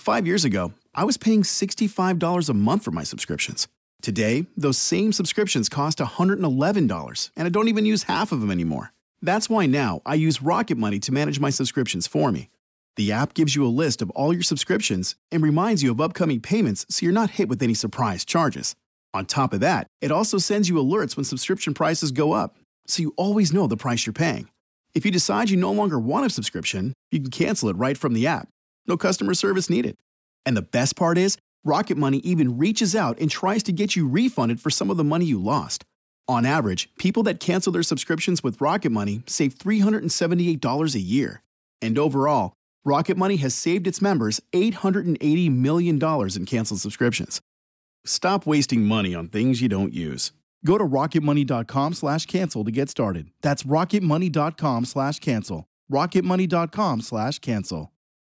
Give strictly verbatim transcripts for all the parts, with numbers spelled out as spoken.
Five years ago, I was paying sixty-five dollars a month for my subscriptions. Today, those same subscriptions cost one hundred eleven dollars, and I don't even use half of them anymore. That's why now I use Rocket Money to manage my subscriptions for me. The app gives you a list of all your subscriptions and reminds you of upcoming payments so you're not hit with any surprise charges. On top of that, it also sends you alerts when subscription prices go up, so you always know the price you're paying. If you decide you no longer want a subscription, you can cancel it right from the app. No customer service needed. And the best part is, Rocket Money even reaches out and tries to get you refunded for some of the money you lost. On average, people that cancel their subscriptions with Rocket Money save three hundred seventy-eight dollars a year. And overall, Rocket Money has saved its members eight hundred eighty million dollars in canceled subscriptions. Stop wasting money on things you don't use. Go to rocketmoney.com slash cancel to get started. That's rocketmoney.com slash cancel. rocketmoney.com slash cancel.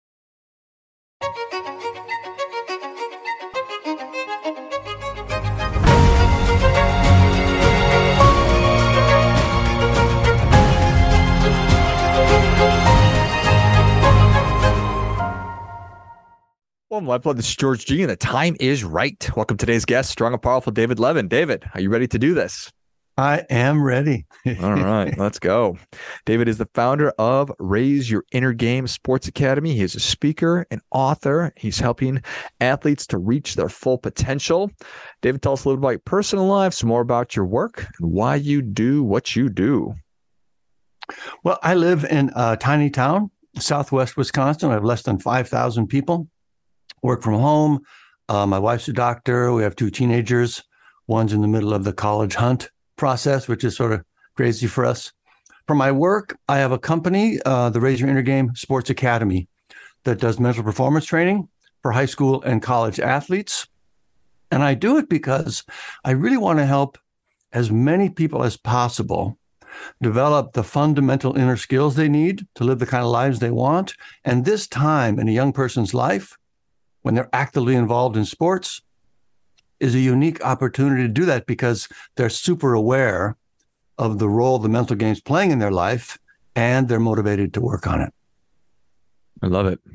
Welcome, Lifeblood. This is George G, and the time is right. Welcome to today's guest, strong and powerful David Levin. David, are you ready to do this? I am ready. All right, let's go. David is the founder of Raise Your Inner Game Sports Academy. He is a speaker and author. He's helping athletes to reach their full potential. David, tell us a little about your personal life, some more about your work, and why you do what you do. Well, I live in a tiny town, southwest Wisconsin. I have less than five thousand people. Work from home. Uh, my wife's a doctor. We have two teenagers. One's in the middle of the college hunt process, which is sort of crazy for us. For my work, I have a company, uh, the Raise Your Inner Game Sports Academy, that does mental performance training for high school and college athletes. And I do it because I really want to help as many people as possible develop the fundamental inner skills they need to live the kind of lives they want. And this time in a young person's life, when they're actively involved in sports, is a unique opportunity to do that because they're super aware of the role the mental game's playing in their life, and they're motivated to work on it. I love it.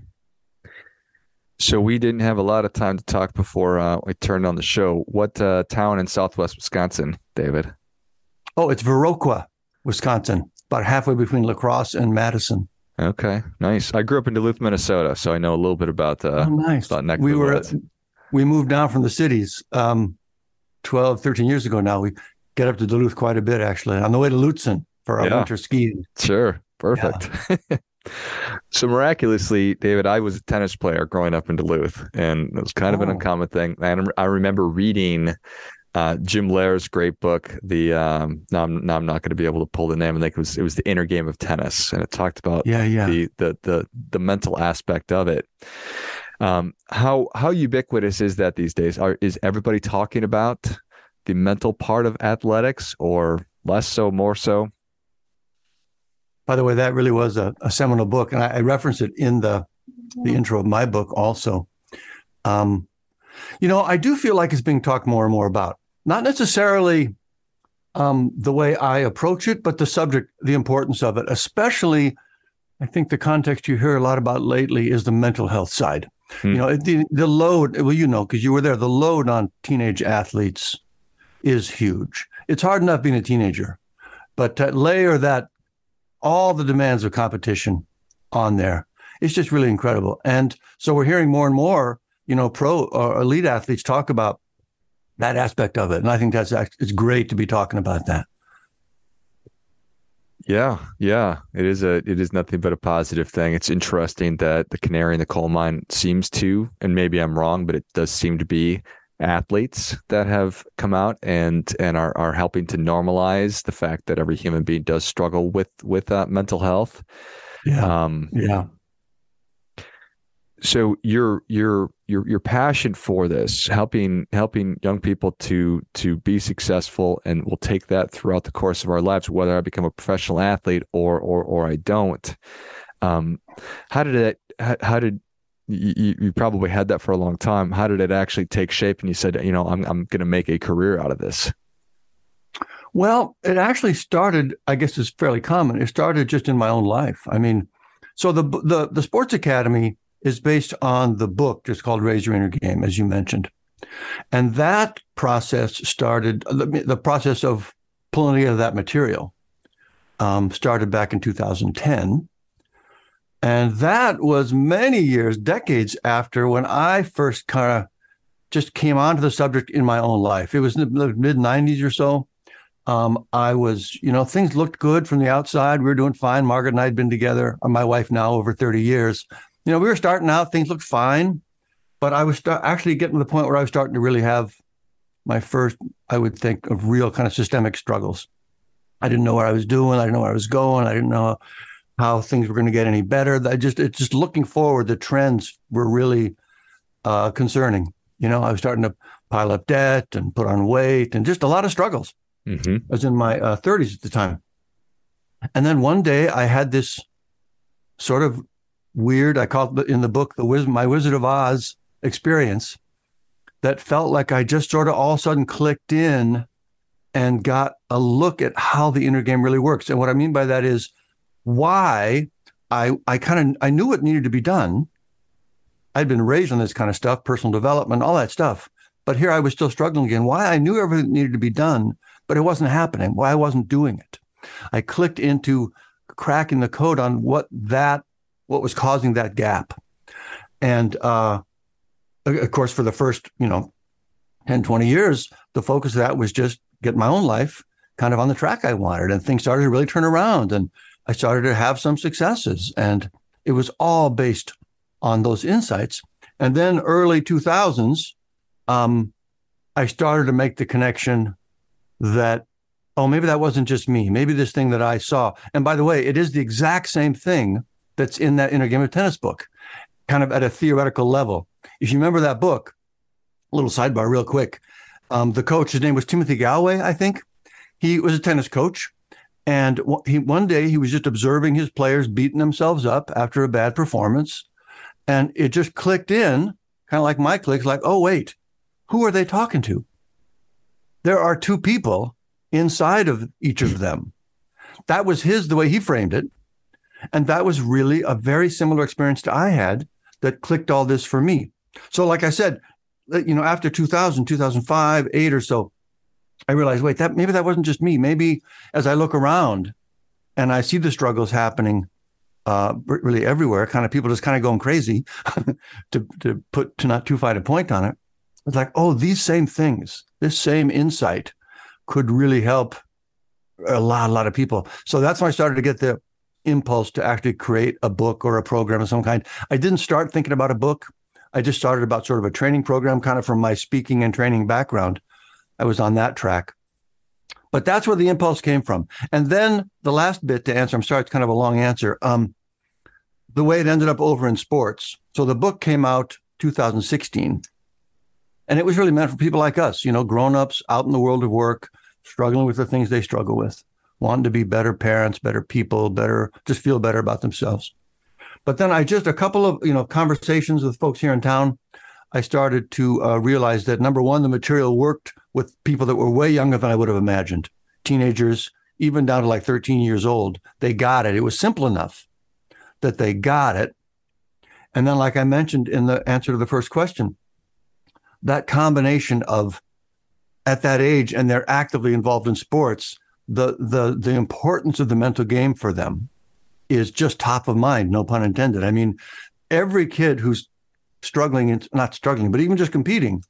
So we didn't have a lot of time to talk before uh, we turned on the show. What uh, town in southwest Wisconsin, David? Oh, it's Viroqua, Wisconsin, about halfway between La Crosse and Madison. Okay, nice. I grew up in Duluth, Minnesota, so I know a little bit about uh, oh, nice. about neck we of the were woods. We moved down from the cities um, twelve, thirteen years ago now. We get up to Duluth quite a bit, actually, on the way to Lutsen for our yeah. winter skiing. Sure, perfect. Yeah. So miraculously, David, I was a tennis player growing up in Duluth, and it was kind of oh. an uncommon thing. And I remember reading Uh, Jim Lehrer's great book, the um, now I'm now I'm not going to be able to pull the name. I think it was it was the Inner Game of Tennis, and it talked about yeah, yeah. the the the the mental aspect of it. Um, how how ubiquitous is that these days? Are is everybody talking about the mental part of athletics, or less so, more so? By the way, that really was a, a seminal book, and I, I reference it in the the intro of my book also. Um, you know, I do feel like it's being talked more and more about. Not necessarily um, the way I approach it, but the subject, the importance of it, especially, I think the context you hear a lot about lately is the mental health side. Hmm. You know, the, the load, well, you know, because you were there, the load on teenage athletes is huge. It's hard enough being a teenager, but to layer that, all the demands of competition on there, it's just really incredible. And so we're hearing more and more, you know, pro or elite athletes talk about that aspect of it. And I think that's, it's great to be talking about that. Yeah. Yeah. It is a, it is nothing but a positive thing. It's interesting that the canary in the coal mine seems to, and maybe I'm wrong, but it does seem to be athletes that have come out and, and are, are helping to normalize the fact that every human being does struggle with, with uh, mental health. Yeah. Um, yeah. So your your your your passion for this, helping helping young people to to be successful, and we'll take that throughout the course of our lives, whether I become a professional athlete or or or I don't. Um, how did it? How, how did you, you probably had that for a long time? How did it actually take shape? And you said, you know, I'm I'm going to make a career out of this. Well, it actually started, I guess it's fairly common. It started just in my own life. I mean, so the the the Sports Academy is based on the book just called Raise Your Inner Game, as you mentioned. And that process started, the process of pulling together that material um, started back in two thousand ten. And that was many years, decades after when I first kind of just came onto the subject in my own life. It was in the mid nineties or so. Um, I was, you know, things looked good from the outside. We were doing fine. Margaret and I had been together, my wife now, over thirty years. You know, we were starting out, things looked fine, but I was start, actually getting to the point where I was starting to really have my first, I would think, of real kind of systemic struggles. I didn't know what I was doing. I didn't know where I was going. I didn't know how things were going to get any better. I just, it's just looking forward, the trends were really uh, concerning. You know, I was starting to pile up debt and put on weight and just a lot of struggles. Mm-hmm. I was in my uh, thirties at the time. And then one day I had this sort of weird, I call it in the book, the Wiz- my Wizard of Oz experience that felt like I just sort of all of a sudden clicked in and got a look at how the inner game really works. And what I mean by that is why I I kind of, I knew what needed to be done. I'd been raised on this kind of stuff, personal development, all that stuff. But here I was still struggling again. Why I knew everything needed to be done, but it wasn't happening. Why I wasn't doing it. I clicked into cracking the code on what that, what was causing that gap. And uh, of course, for the first, you know, ten, twenty years, the focus of that was just get my own life kind of on the track I wanted. And things started to really turn around. And I started to have some successes. And it was all based on those insights. And then early two thousands, um, I started to make the connection that, oh, maybe that wasn't just me. Maybe this thing that I saw. And by the way, it is the exact same thing that's in that Inner Game of Tennis book, kind of at a theoretical level. If you remember that book, a little sidebar real quick, um, the coach, his name was Timothy Gallwey, I think. He was a tennis coach. And he, one day he was just observing his players beating themselves up after a bad performance. And it just clicked in, kind of like my clicks, like, oh, wait, who are they talking to? There are two people inside of each of them. That was his, the way he framed it. And that was really a very similar experience to I had that clicked all this for me. So like I said, you know, after two thousand, two thousand five, eight or so, I realized, wait, that maybe that wasn't just me. Maybe as I look around and I see the struggles happening uh, really everywhere, kind of people just kind of going crazy to, to put, to not too fine a point on it. It's like, oh, these same things, this same insight could really help a lot, a lot of people. So that's when I started to get the impulse to actually create a book or a program of some kind. I didn't start thinking about a book. I just started about sort of a training program, kind of from my speaking and training background. I was on that track. But that's where the impulse came from. And then the last bit to answer, I'm sorry, it's kind of a long answer. Um, the way it ended up over in sports. So the book came out two thousand sixteen. And it was really meant for people like us, you know, grown-ups out in the world of work, struggling with the things they struggle with, wanting to be better parents, better people, better, just feel better about themselves. But then I just, a couple of, you know, conversations with folks here in town, I started to uh, realize that, number one, the material worked with people that were way younger than I would have imagined. Teenagers, even down to like thirteen years old, they got it. It was simple enough that they got it. And then, like I mentioned in the answer to the first question, that combination of at that age, and they're actively involved in sports, the the the importance of the mental game for them is just top of mind, no pun intended. I mean, every kid who's struggling, and not struggling, but even just competing,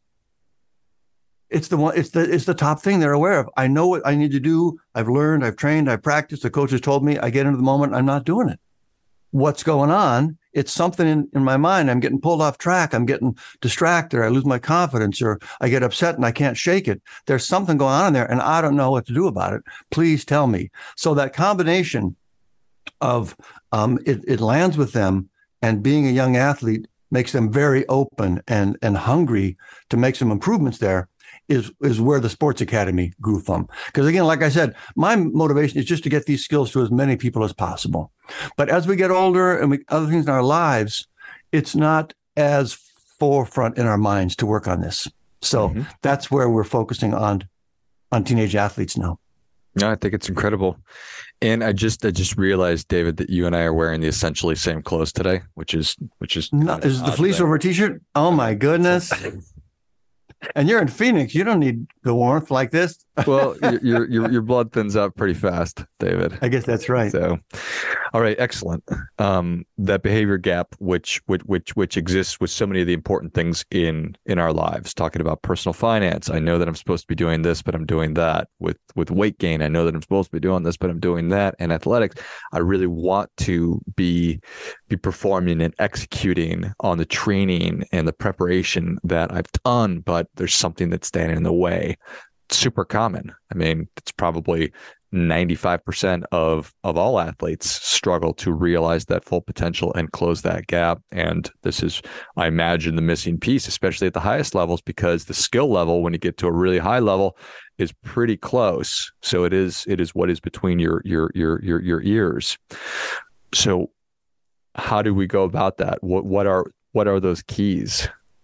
it's the one, it's the it's the top thing they're aware of. I know what I need to do. I've learned, I've trained, I've practiced. The coach has told me. I get into the moment, I'm not doing it. What's going on? It's something in, in my mind. I'm getting pulled off track. I'm getting distracted. I lose my confidence, or I get upset and I can't shake it. There's something going on in there and I don't know what to do about it. Please tell me. So that combination of um, it, it lands with them, and being a young athlete makes them very open and, and hungry to make some improvements there is, is where the Sports Academy grew from. Because again, like I said, my motivation is just to get these skills to as many people as possible. But as we get older and we other things in our lives, it's not as forefront in our minds to work on this. So mm-hmm. that's where we're focusing on, on teenage athletes now. No, I think it's incredible. And I just I just realized, David, that you and I are wearing the essentially same clothes today, which is which is no, is the fleece thing. Over t-shirt? Oh my goodness. And you're in Phoenix. You don't need the warmth like this. Well, your your your blood thins out pretty fast, David. I guess that's right. So, all right, excellent. Um, that behavior gap, which which which which exists with so many of the important things in in our lives. Talking about personal finance, I know that I'm supposed to be doing this, but I'm doing that. With with weight gain, I know that I'm supposed to be doing this, but I'm doing that. And athletics, I really want to be be performing and executing on the training and the preparation that I've done, but there's something that's standing in the way. Super common. I mean, it's probably ninety-five percent of of all athletes struggle to realize that full potential and close that gap. And this is, I imagine, the missing piece, especially at the highest levels, because the skill level, when you get to a really high level, is pretty close. So it is it is what is between your your your your your ears. So how do we go about that? What what are what are those keys?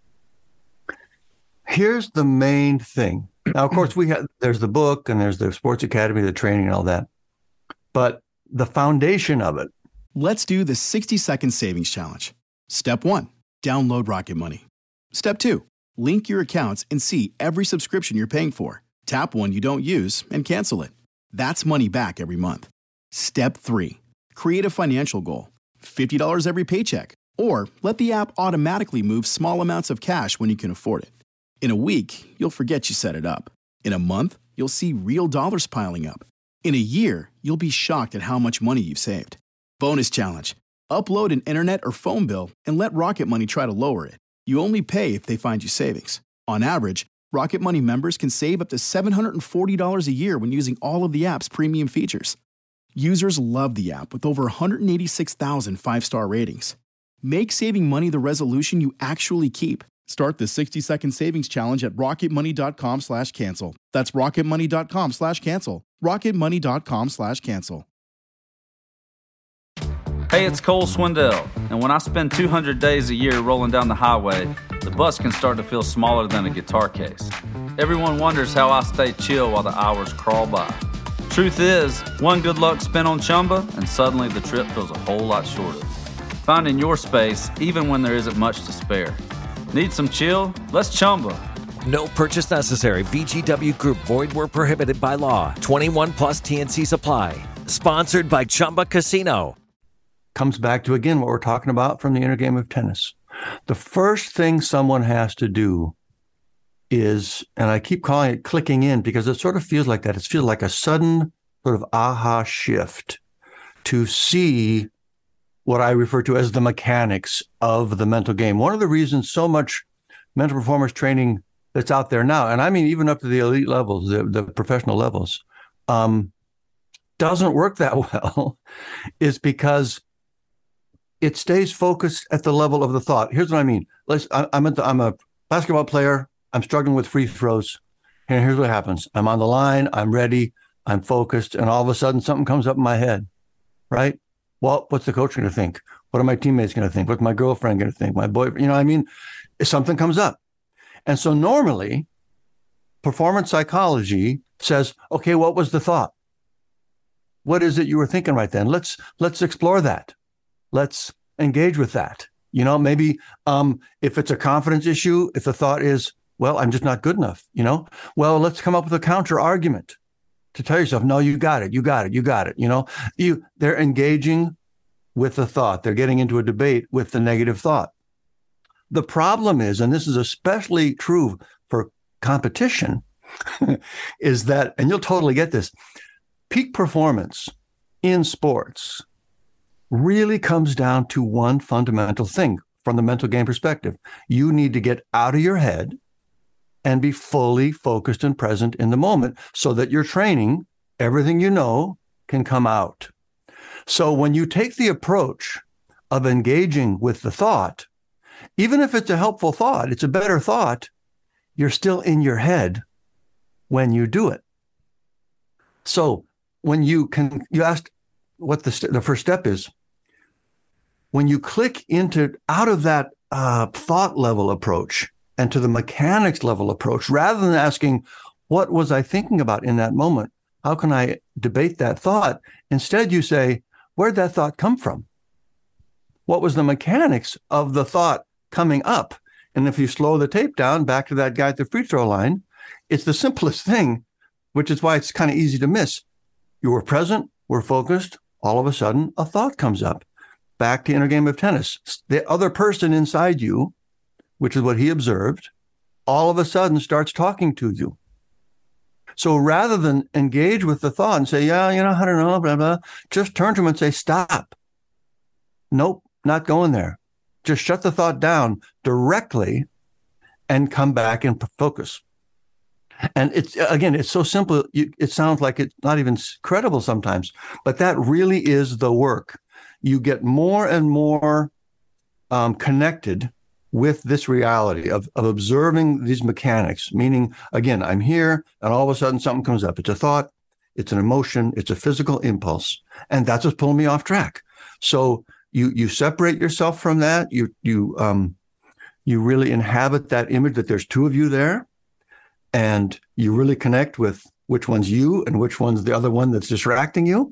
Here's the main thing. Now, of course, we have, there's the book and there's the sports academy, the training and all that. But the foundation of it. Let's do the sixty second savings challenge. Step one, download Rocket Money. Step two, link your accounts and see every subscription you're paying for. Tap one you don't use and cancel it. That's money back every month. Step three, create a financial goal. fifty dollars every paycheck. Or let the app automatically move small amounts of cash when you can afford it. In a week, you'll forget you set it up. In a month, you'll see real dollars piling up. In a year, you'll be shocked at how much money you've saved. Bonus challenge. Upload an internet or phone bill and let Rocket Money try to lower it. You only pay if they find you savings. On average, Rocket Money members can save up to seven hundred forty dollars a year when using all of the app's premium features. Users love the app with over one hundred eighty-six thousand five-star ratings. Make saving money the resolution you actually keep. Start the sixty second savings challenge at rocketmoney.com slash cancel. That's rocketmoney.com slash cancel. rocketmoney.com slash cancel. Hey, it's Cole Swindell, and when I spend two hundred days a year rolling down the highway, the bus can start to feel smaller than a guitar case. Everyone wonders how I stay chill while the hours crawl by. Truth is, one good luck spin on Chumba, and suddenly the trip feels a whole lot shorter. Finding your space, even when there isn't much to spare. Need some chill? Let's Chumba. No purchase necessary. V G W Group. Void where prohibited by law. twenty-one plus T N C supply. Sponsored by Chumba Casino. Comes back to, again, what we're talking about from the inner game of tennis. The first thing someone has to do is, and I keep calling it clicking in because it sort of feels like that. It feels like a sudden sort of aha shift to see what I refer to as the mechanics of the mental game. One of the reasons so much mental performance training that's out there now, and I mean even up to the elite levels, the, the professional levels, um, doesn't work that well, is because it stays focused at the level of the thought. Here's what I mean. Let's, I, I'm, at the, I'm a basketball player. I'm struggling with free throws. And here's what happens. I'm on the line. I'm ready. I'm focused. And all of a sudden, something comes up in my head, right? Well, what's the coach going to think? What are my teammates going to think? What's my girlfriend going to think? My boyfriend, you know what I mean? Something comes up. And so normally, performance psychology says, okay, what was the thought? What is it you were thinking right then? Let's let's explore that. Let's engage with that. You know, maybe um, if it's a confidence issue, if the thought is, well, I'm just not good enough, you know, well, let's come up with a counter argument to tell yourself, no, you got it, you got it, you got it. You know, you they're engaging with the thought. They're getting into a debate with the negative thought. The problem is, and this is especially true for competition, is that, and you'll totally get this, peak performance in sports really comes down to one fundamental thing from the mental game perspective. You need to get out of your head and be fully focused and present in the moment so that your training, everything you know, can come out. So when you take the approach of engaging with the thought, even if it's a helpful thought, it's a better thought, you're still in your head when you do it. So when you can, you asked what the, st- the first step is. When you click into out of that uh, thought level approach and to the mechanics level approach, rather than asking, what was I thinking about in that moment? How can I debate that thought? Instead, you say, where'd that thought come from? What was the mechanics of the thought coming up? And if you slow the tape down back to that guy at the free throw line, it's the simplest thing, which is why it's kind of easy to miss. You were present, were focused, all of a sudden a thought comes up. Back to inner game of tennis. The other person inside you, which is what he observed, all of a sudden starts talking to you. So rather than engage with the thought and say, yeah, you know, I don't know, blah, blah, just turn to him and say, stop. Nope, not going there. Just shut the thought down directly and come back and focus. And it's, again, it's so simple. You, it sounds like it's not even credible sometimes, but that really is the work. You get more and more um, connected with this reality of, of observing these mechanics, meaning, again, I'm here and all of a sudden something comes up. It's a thought, it's an emotion, it's a physical impulse, and that's what's pulling me off track. So you you separate yourself from that. You you um you really inhabit that image that there's two of you there, and you really connect with which one's you and which one's the other one that's distracting you.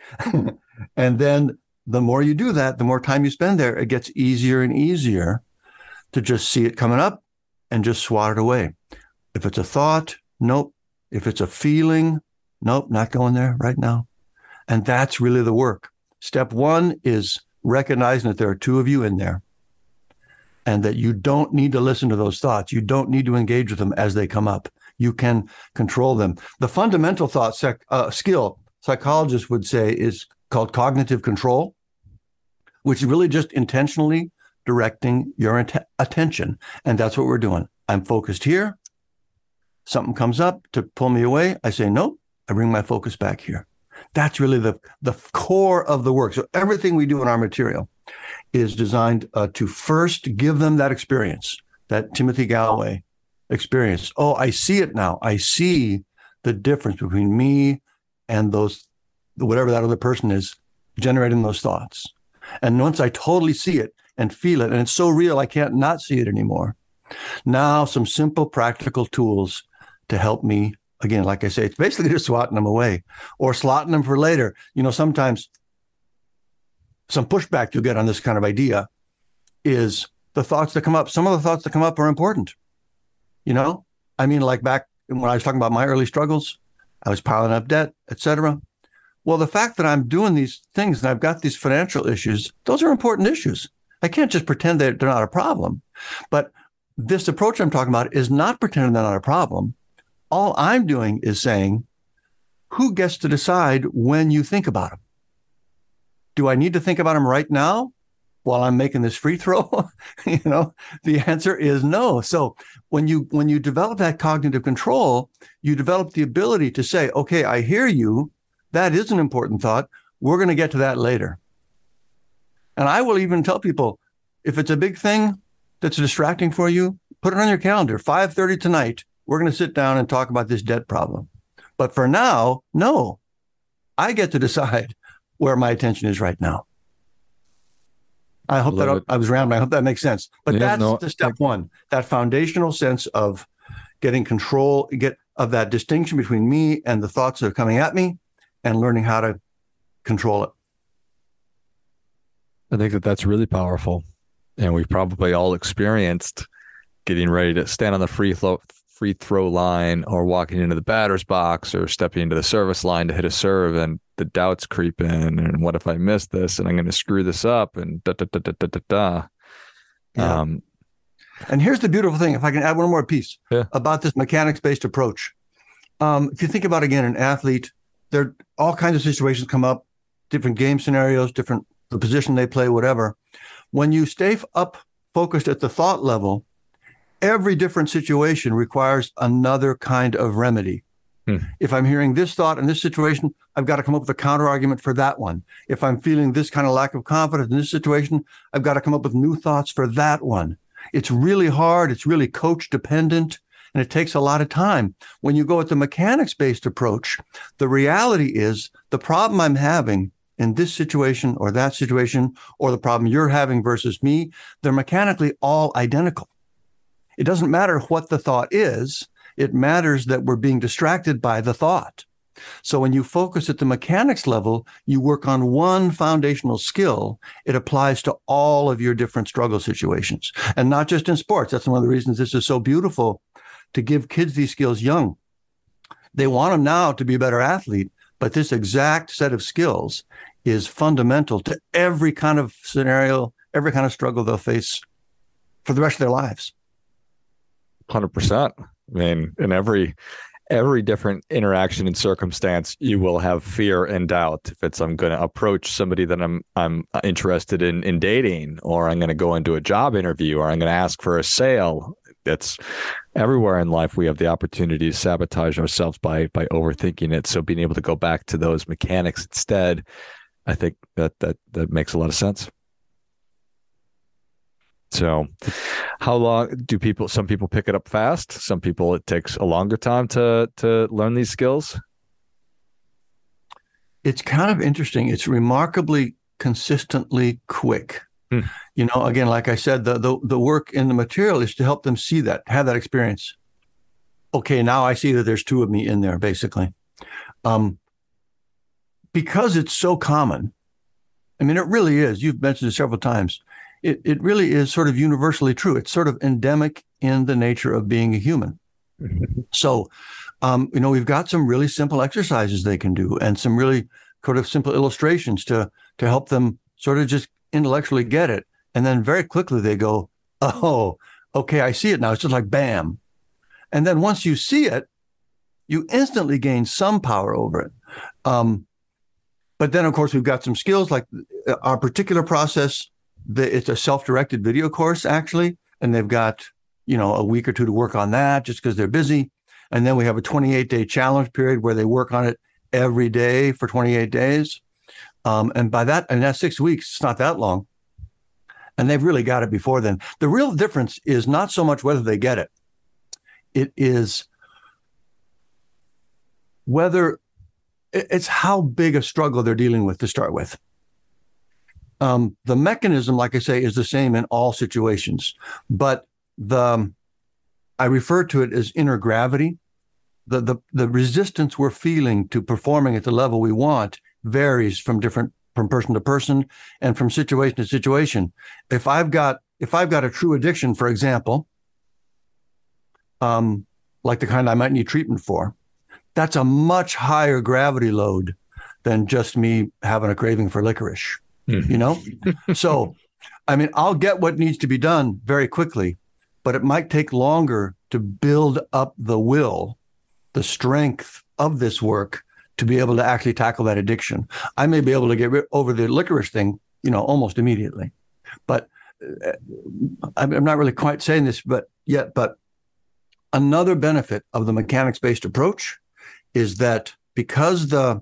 And then the more you do that, the more time you spend there, it gets easier and easier to just see it coming up and just swat it away. If it's a thought, nope. If it's a feeling, nope, not going there right now. And that's really the work. Step one is recognizing that there are two of you in there and that you don't need to listen to those thoughts. You don't need to engage with them as they come up. You can control them. The fundamental thought sec- uh, skill, psychologists would say, is called cognitive control, which is really just intentionally directing your int- attention. And that's what we're doing. I'm focused here. Something comes up to pull me away. I say, nope. I bring my focus back here. That's really the, the core of the work. So everything we do in our material is designed uh, to first give them that experience, that Timothy Gallwey experience. Oh, I see it now. I see the difference between me and those, whatever that other person is generating those thoughts. And once I totally see it and feel it, and it's so real, I can't not see it anymore. Now, some simple practical tools to help me. Again, like I say, it's basically just swatting them away or slotting them for later. You know, sometimes some pushback you'll get on this kind of idea is the thoughts that come up. Some of the thoughts that come up are important. You know, I mean, like back when I was talking about my early struggles, I was piling up debt, et cetera. Well, the fact that I'm doing these things and I've got these financial issues, those are important issues. I can't just pretend that they're not a problem. But this approach I'm talking about is not pretending they're not a problem. All I'm doing is saying, who gets to decide when you think about them? Do I need to think about them right now while I'm making this free throw? You know, the answer is no. So when you when you develop that cognitive control, you develop the ability to say, okay, I hear you. That is an important thought. We're going to get to that later. And I will even tell people, if it's a big thing that's distracting for you, put it on your calendar, five thirty tonight. We're going to sit down and talk about this debt problem. But for now, no, I get to decide where my attention is right now. I hope that I was rambling. I hope that makes sense. But yeah, that's no, the step I, one, that foundational sense of getting control, get of that distinction between me and the thoughts that are coming at me and learning how to control it. I think that that's really powerful. And we've probably all experienced getting ready to stand on the free throw, free throw line or walking into the batter's box or stepping into the service line to hit a serve, and the doubts creep in. And what if I miss this and I'm going to screw this up and da, da, da, da, da, da, da. Yeah. Um, and here's the beautiful thing. If I can add one more piece yeah. about this mechanics-based approach. Um, if you think about, again, an athlete, there all kinds of situations come up, different game scenarios, different the position they play, whatever. When you stay up focused at the thought level, every different situation requires another kind of remedy. Hmm. If I'm hearing this thought in this situation, I've got to come up with a counter argument for that one. If I'm feeling this kind of lack of confidence in this situation, I've got to come up with new thoughts for that one. It's really hard. It's really coach dependent, and it takes a lot of time. When you go with the mechanics-based approach, the reality is the problem I'm having in this situation or that situation, or the problem you're having versus me, they're mechanically all identical. It doesn't matter what the thought is. It matters that we're being distracted by the thought. So when you focus at the mechanics level, you work on one foundational skill. It applies to all of your different struggle situations, and not just in sports. That's one of the reasons this is so beautiful, to give kids these skills young. They want them now to be a better athlete, but this exact set of skills is fundamental to every kind of scenario, every kind of struggle they'll face for the rest of their lives. one hundred percent. I mean, in every every different interaction and circumstance, you will have fear and doubt. If it's I'm going to approach somebody that I'm I'm interested in in dating, or I'm going to go into a job interview, or I'm going to ask for a sale. It's everywhere in life. We have the opportunity to sabotage ourselves by by overthinking it. So being able to go back to those mechanics instead, I think that that that makes a lot of sense. So how long do people, some people pick it up fast. Some people, it takes a longer time to, to learn these skills. It's kind of interesting. It's remarkably consistently quick. Hmm. You know, again, like I said, the, the, the work in the material is to help them see that, have that experience. Okay, now I see that there's two of me in there, basically. Um, because it's so common. I mean, it really is. You've mentioned it several times. It it really is sort of universally true. It's sort of endemic in the nature of being a human. So, um, you know, we've got some really simple exercises they can do, and some really sort of simple illustrations to to help them sort of just intellectually get it. And then very quickly they go, oh, okay, I see it now. It's just like bam. And then once you see it, you instantly gain some power over it. Um, but then, of course, we've got some skills like our particular process. The, it's a self-directed video course, actually, and they've got, you know, a week or two to work on that just because they're busy. And then we have a twenty-eight day challenge period where they work on it every day for twenty-eight days. Um, and by that, and that's six weeks, it's not that long. And they've really got it before then. The real difference is not so much whether they get it. It is whether it's how big a struggle they're dealing with to start with. Um, the mechanism, like I say, is the same in all situations, but the I refer to it as inner gravity. The, the the resistance we're feeling to performing at the level we want varies from different from person to person and from situation to situation. If I've got if I've got a true addiction, for example, um, like the kind I might need treatment for, that's a much higher gravity load than just me having a craving for licorice. Mm-hmm. You know, so I mean, I'll get what needs to be done very quickly, but it might take longer to build up the will, the strength of this work to be able to actually tackle that addiction. I may be able to get rid- over the licorice thing, you know, almost immediately, but uh, I'm not really quite saying this, but yet, but another benefit of the mechanics-based approach is that because the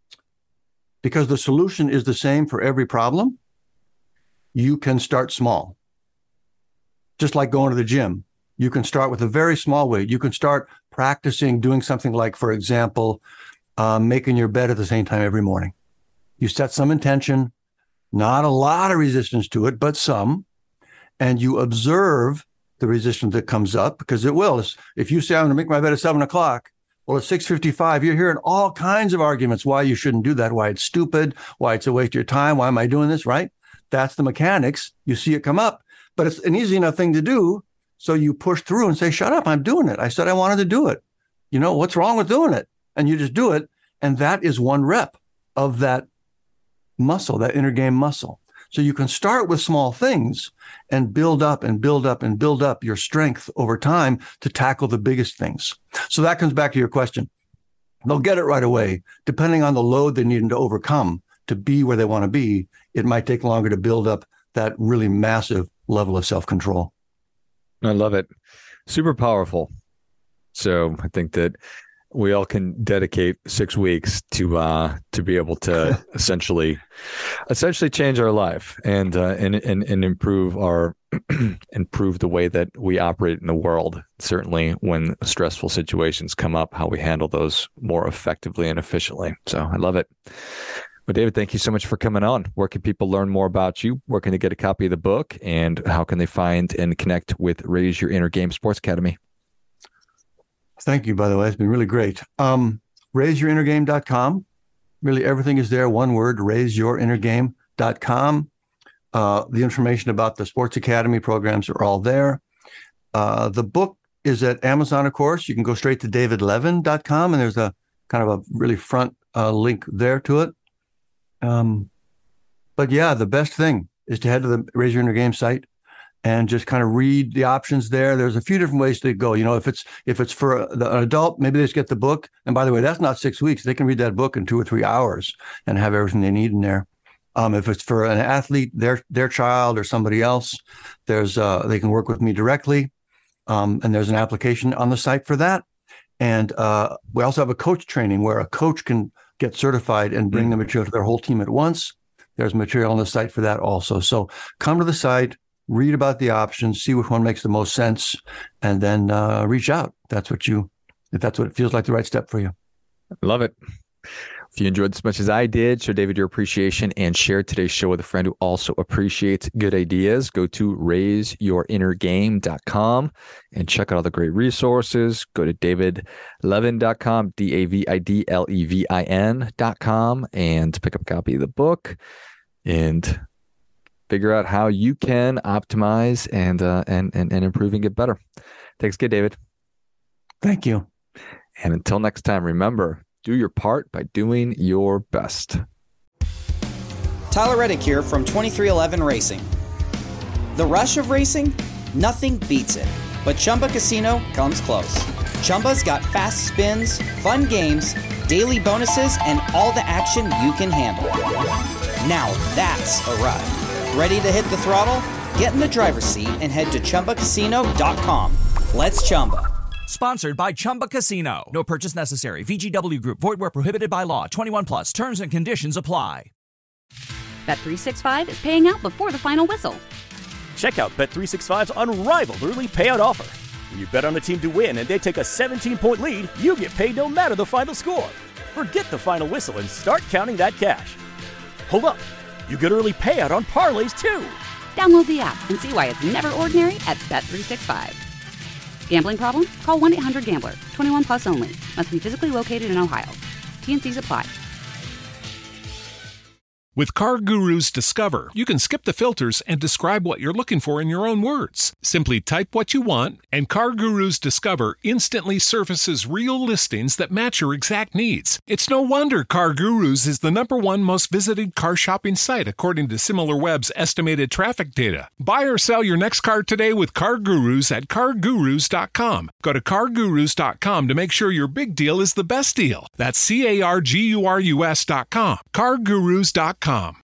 Because the solution is the same for every problem, you can start small. Just like going to the gym. You can start with a very small weight. You can start practicing doing something like, for example, uh, making your bed at the same time every morning. You set some intention, not a lot of resistance to it, but some, and you observe the resistance that comes up, because it will. If you say, I'm going to make my bed at seven o'clock, well, at six fifty-five, you're hearing all kinds of arguments why you shouldn't do that, why it's stupid, why it's a waste of your time, why am I doing this, right? That's the mechanics. You see it come up, but it's an easy enough thing to do. So you push through and say, shut up, I'm doing it. I said I wanted to do it. You know, what's wrong with doing it? And you just do it. And that is one rep of that muscle, that inner game muscle. So you can start with small things and build up and build up and build up your strength over time to tackle the biggest things. So that comes back to your question. They'll get it right away. Depending on the load they need to overcome to be where they want to be, it might take longer to build up that really massive level of self-control. I love it. Super powerful. So I think that we all can dedicate six weeks to uh, to be able to essentially essentially change our life and uh, and, and and improve our improve the way that we operate in the world. Certainly, when stressful situations come up, how we handle those more effectively and efficiently. So I love it. But David, thank you so much for coming on. Where can people learn more about you? Where can they get a copy of the book? And how can they find and connect with Raise Your Inner Game Sports Academy? Thank you, by the way. It's been really great. Um, raise your inner game dot com. Really, everything is there. One word, raise your inner game dot com. Uh, the information about the Sports Academy programs are all there. Uh, the book is at Amazon, of course. You can go straight to david levin dot com, and there's a kind of a really front uh, link there to it. Um, but yeah, the best thing is to head to the Raise Your Inner Game site and just kind of read the options there. There's a few different ways to go. You know, if it's if it's for the, an adult, maybe they just get the book. And by the way, that's not six weeks. They can read that book in two or three hours and have everything they need in there. Um, if it's for an athlete, their their child or somebody else, there's uh, they can work with me directly. Um, and there's an application on the site for that. And uh, we also have a coach training where a coach can get certified and bring mm-hmm. the material to their whole team at once. There's material on the site for that also. So come to the site, read about the options, see which one makes the most sense, and then uh, reach out. That's what you, if that's what it feels like the right step for you. Love it. If you enjoyed this as much as I did, show David your appreciation and share today's show with a friend who also appreciates good ideas. Go to raise your inner game dot com and check out all the great resources. Go to david levin dot com, D A V I D L E V I N dot com, and pick up a copy of the book and figure out how you can optimize and uh, and, and, and improve and get better. Thanks again, David. Thank you. And until next time, remember, do your part by doing your best. Tyler Reddick here from twenty-three eleven Racing. The rush of racing? Nothing beats it. But Chumba Casino comes close. Chumba's got fast spins, fun games, daily bonuses, and all the action you can handle. Now that's a ride. Ready to hit the throttle? Get in the driver's seat and head to chumba casino dot com. Let's Chumba. Sponsored by Chumba Casino. No purchase necessary. V G W Group. Void where prohibited by law. twenty-one plus. Terms and conditions apply. Bet three sixty-five is paying out before the final whistle. Check out Bet three sixty-five's unrivaled early payout offer. When you bet on a team to win and they take a seventeen-point lead, you get paid no matter the final score. Forget the final whistle and start counting that cash. Hold up. You get early payout on parlays, too. Download the app and see why it's never ordinary at Bet three sixty-five. Gambling problem? Call one eight hundred gambler. twenty-one plus only. Must be physically located in Ohio. T and C's apply. With CarGurus Discover, you can skip the filters and describe what you're looking for in your own words. Simply type what you want, and CarGurus Discover instantly surfaces real listings that match your exact needs. It's no wonder CarGurus is the number one most visited car shopping site according to SimilarWeb's estimated traffic data. Buy or sell your next car today with CarGurus at car gurus dot com. Go to car gurus dot com to make sure your big deal is the best deal. That's C A R G U R U S dot com. car gurus dot com.